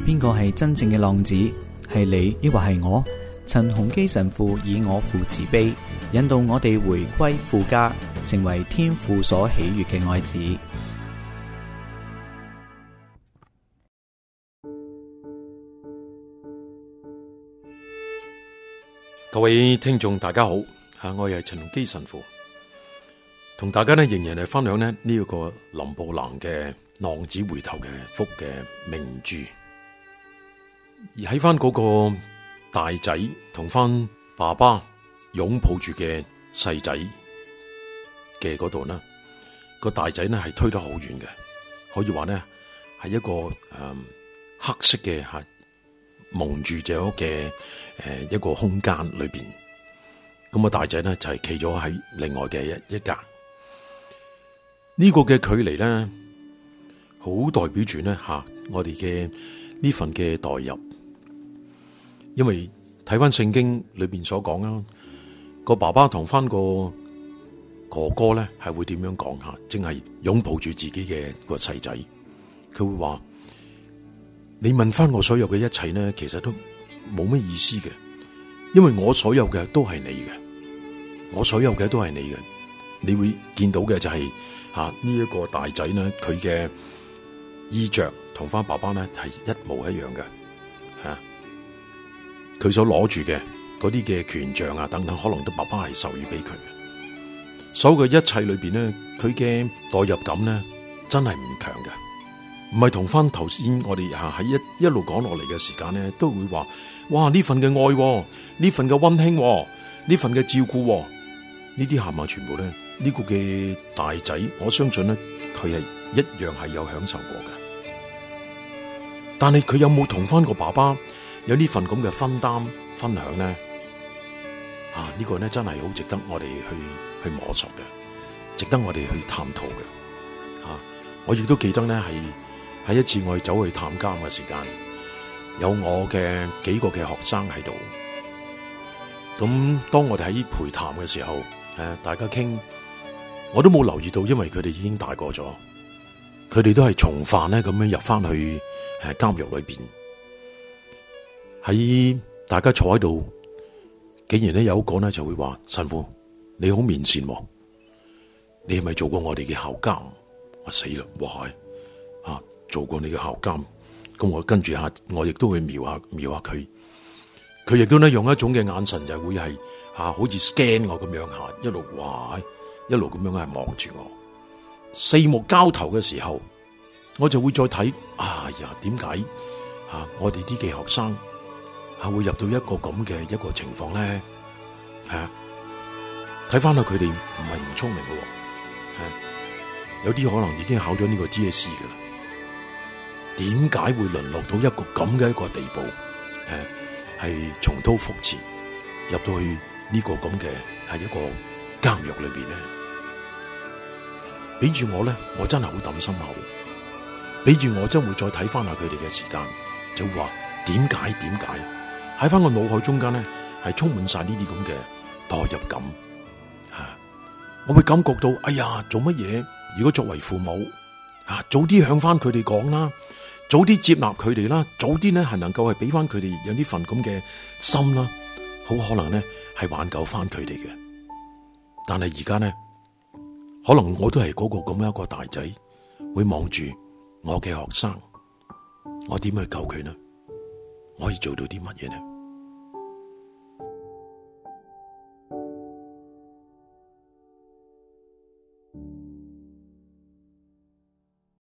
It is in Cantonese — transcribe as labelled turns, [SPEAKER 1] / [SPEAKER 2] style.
[SPEAKER 1] 邊個係真正嘅浪子？係你抑或係我？陳鴻基神父以我父慈悲，引導我哋回歸父家，成為天父所喜悅嘅愛子。
[SPEAKER 2] 各位聽眾大家好，我係陳鴻基神父，同大家呢仍然係分享呢一個林布蘭嘅浪子回頭嘅福嘅名著，而喺翻嗰個大仔同翻爸爸擁抱住嘅細仔嘅嗰度呢，個大仔呢係推得好遠嘅，可以話呢係一個黑色嘅蒙住咗嘅一個空間裏邊，咁個大仔呢就係企咗喺另外嘅一格，呢個嘅距離呢，好代表住呢我哋嘅呢份嘅代入，因為睇翻聖經裏邊所講啦，個爸爸同翻個哥哥咧係會點樣講下，淨係擁抱住自己嘅個細仔，佢會話：你問翻我所有嘅一切呢，其實都冇乜意思嘅，因為我所有嘅都係你嘅，我所有嘅都係你嘅。你會見到嘅就係呢一個大仔呢，佢嘅衣着同翻爸爸呢係一模一樣嘅，佢所攞住嘅嗰啲嘅權杖啊等等，可能都爸爸係授予俾佢嘅。所有嘅一切裏邊呢，佢嘅代入感呢，真係唔強嘅。唔係同翻頭先我哋喺一路講落嚟嘅時間咧，都會話：哇！呢份嘅愛，呢份嘅溫馨，呢份嘅照顧，呢啲係咪全部咧？呢個嘅大仔，我相信咧，佢係一樣係有享受過嘅。但係佢有冇同翻個爸爸有呢份咁嘅分擔分享咧？呢個咧真係好值得我哋去摸索嘅，值得我哋去探討嘅。我亦都記得咧喺一次我哋走去探監嘅時間，有我嘅幾個嘅學生喺度。咁當我哋喺陪談嘅時候，大家傾，我都冇留意到，因為佢哋已經大個咗，佢哋都係從犯咧咁樣入翻去監獄裏邊。喺大家坐喺度，竟然咧有一個咧就會話：神父，你好面善喎，你係咪做過我哋嘅校監？我死啦！哇！做過你嘅校監，咁我跟住我亦都會瞄下佢，佢亦都咧用一種嘅眼神就會係好似 scan 我咁樣一路一路咁樣係望住我。四目交投嘅時候，我就會再睇，點解我哋啲嘅學生會入到一個咁嘅一個情況咧？睇翻去佢哋唔係唔聰明嘅，有啲可能已經考咗呢個 DSE 噶啦。點解會淪落到一個咁嘅一個地步？係重蹈覆轍，入到去呢個咁嘅係一個監獄裏邊咧。比住我咧，我真係好抌心口。比住我真會再睇翻下佢哋嘅時間，就會話點解喺翻個腦海中間咧係充滿晒呢啲咁嘅代入感。我會感覺到，哎呀，做乜嘢？如果作為父母早啲向翻佢哋講啦。早啲接納佢哋啦，早啲咧係能夠係俾翻佢哋有呢份咁嘅心啦，好可能咧係挽救翻佢哋嘅。但係而家咧，可能我都係嗰個咁樣一個大仔，會望住我嘅學生，我點去救佢呢？我可以做到啲乜嘢呢？